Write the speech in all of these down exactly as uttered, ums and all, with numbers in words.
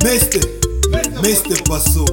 Mister, Mister Basso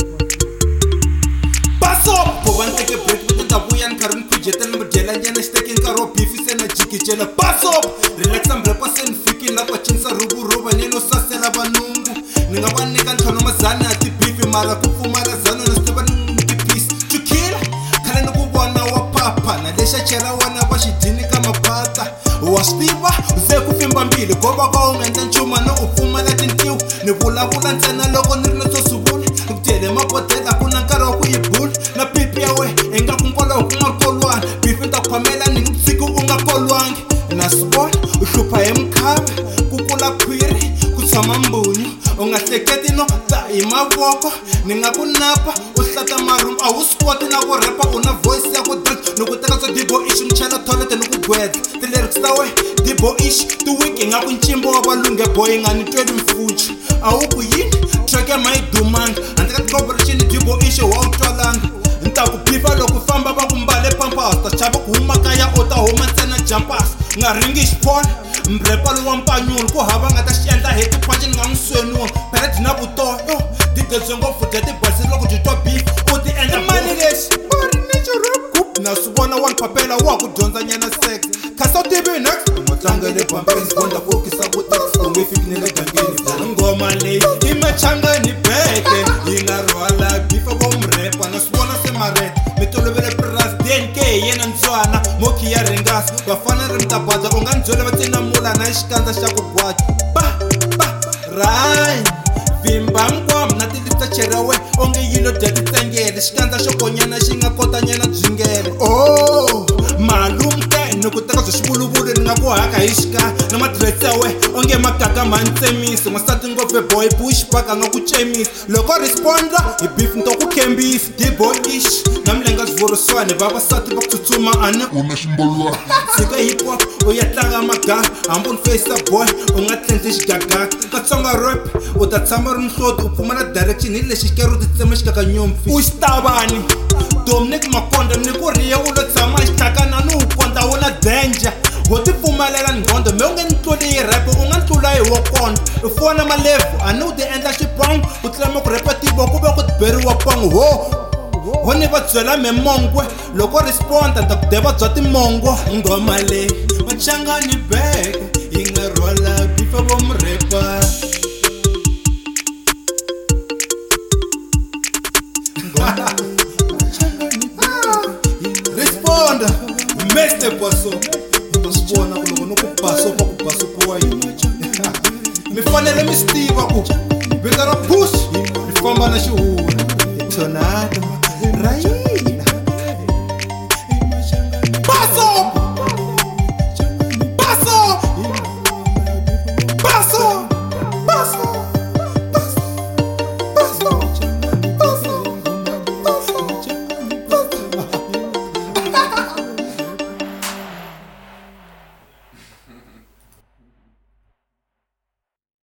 Basso Boban take a break with the boy and Karim Kujet and Modella and taking Karo Beefy and a Jiki Jella Basso Relax and breakfast and freaking up a chinsa rubu ruba and no sasela banungu Ningawan Nikan Tonomazana at the beefy Marakufu Marazano and Steban piece to kill Kanaku wana wa papa Nadesha Chela wana bashi dini kama pata Wastiva Zeku Fimbambili Goba Gong and then Chuma no Ufuma Latin Q Nibula Bulan Sena Logo Nino Subul Tele Mapotela Kunankara Kuyibul Na pipi awe Enga Kumpola Ukuma Kolwan Bifinta Pamela Ningsiku Unga Kolwang Na sport Ushupa Mkab Kukula Kwiri Kusama Mbunyu Unga Seketi no Ta ima woko Ninga Kunapa Uslata Marum Awusquat na Repa Una voice ya Kudrat Nukutaka So Dibo Ish Mchala Toilet and Nukugwed The lyrics that way Dibo Ish Tu wiki Nga Kunchimbo Wabalunge Boy Ngani Twedi Mfuji Awuku Yin Treke Mai Dumang Antaka Corporation Dibo Ish Wautolang Ntaku Pifa Loku Famba Bakumbale Pampas Ta Chaba Kuhumakaya Ota Homa Sena Jampas Nga Ringish Paul Mbrepalo Wampanyul Ko Haba Ngata Shienta Heti Pachin Nga Mswenu Pere Dina Buto Yo Dite Zongo Futete Basi Loko Jitwa Beef Oti Enda Manilesh Bari Nature Rap Kup Na Subona Wan Papela Waku Jonza Nyana Sex Kasa T V next Matanga Le Pampens Gonda Koki Sabu Tex Unge Fikine Le Gangini Ngoma Le Ima Changa Ni Beke Inga Rwala Bifa Bomrepa Na Subona Semaret Mitolo Bele Pras D N K Yena Nzwana Moki ya Rengas Bafana Rimtabada Unga Nzole Batina Mula Na Ishkanza Shaku Bwati Ba Ba Rai Vimba Mkwam Na Tilita Cherawe Onge Yilo Dedi Tengele Ishkanza Shokonyana Shinga Kota Nyana Jingele Oh Malum Te Nukutaka Shibulu Bulu Ngaku Haka Ishka Nama Tresewe Onge Makaka Mantemis Masati Ngope Boy Push Paka Ngaku Chemis Loko Responda Ibif Ntoku Kembif Dibo Ish Namlenga Zvoro Swane Baba Sati Bak Tutuma Ane Una Shimbolwa Sika Hip Hop Oyatanga Maga Ambon Face Boy Unga Tentish Gaga Katsonga Rap Utatsama Rumsot Upumana Direction Ile Shikeru Titsemish Kaka Nyomfi Ustabani Dominic Makonda Nikuria Ulo Tsama Ishkaka Nanu Ukonda Una Danger Woti Fumalela Ngondo Meunga Ntuli Rap Unga Ntula Iwokon Ufona Malevu Anu De Enda Shipong Utlama Kurepa Tibo Kuba Kutberi Wapong Ho Hone Batswela Memongwe Loko Responda Takdeba Zoti Mongo Ngoma Le Machanga Ni Beg Inga Rola Bifa Bomrepa Responda Mister Basso Utasibona kuloko nokubaso pakubaso kwa yini Mifanele mistiva ku Bigara push Mifamba na shuhura Tornado Right